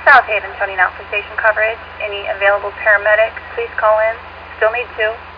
South Haven, tuning out for station coverage. Any available paramedics, please call in. Still need 2.